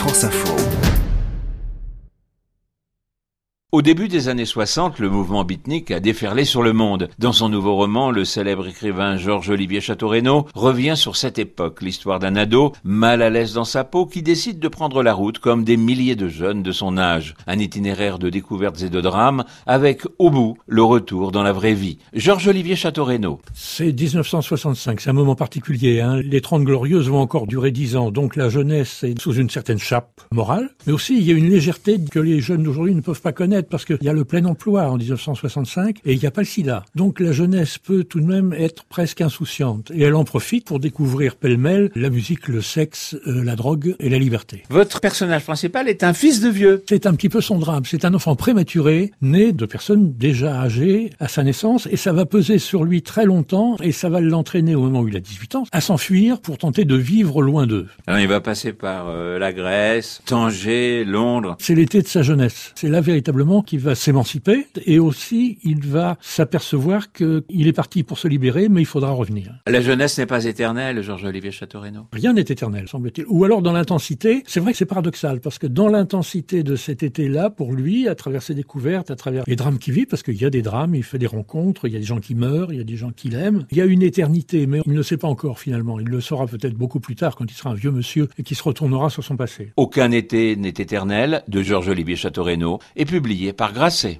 France Info. Au début des années 60, le mouvement beatnik a déferlé sur le monde. Dans son nouveau roman, le célèbre écrivain Georges-Olivier Château-Renaud revient sur cette époque, l'histoire d'un ado mal à l'aise dans sa peau qui décide de prendre la route comme des milliers de jeunes de son âge. Un itinéraire de découvertes et de drames avec, au bout, le retour dans la vraie vie. Georges-Olivier Château-Renaud. C'est 1965, c'est un moment particulier. Les 30 Glorieuses vont encore durer 10 ans, donc la jeunesse est sous une certaine chape morale. Mais aussi, il y a une légèreté que les jeunes d'aujourd'hui ne peuvent pas connaître, parce qu'il y a le plein emploi en 1965 et il n'y a pas le sida. Donc la jeunesse peut tout de même être presque insouciante. Et elle en profite pour découvrir pêle-mêle la musique, le sexe, la drogue et la liberté. Votre personnage principal est un fils de vieux. C'est un petit peu son drame. C'est un enfant prématuré, né de personnes déjà âgées à sa naissance, et ça va peser sur lui très longtemps, et ça va l'entraîner au moment où il a 18 ans à s'enfuir pour tenter de vivre loin d'eux. Alors il va passer par la Grèce, Tanger, Londres. C'est l'été de sa jeunesse. C'est là véritablement qu'il va s'émanciper, et aussi il va s'apercevoir qu'il est parti pour se libérer, mais il faudra revenir. La jeunesse n'est pas éternelle, Georges-Olivier Château-Renaud. Rien n'est éternel, semble-t-il. Ou alors dans l'intensité, c'est vrai que c'est paradoxal, parce que dans l'intensité de cet été-là, pour lui, à travers ses découvertes, à travers les drames qu'il vit, parce qu'il y a des drames, il fait des rencontres, il y a des gens qui meurent, il y a des gens qu'il aime, il y a une éternité, mais il ne sait pas encore finalement. Il le saura peut-être beaucoup plus tard, quand il sera un vieux monsieur et qui se retournera sur son passé. Aucun été n'est éternel, de Georges-Olivier Château-Renaud, est publié par Grasset.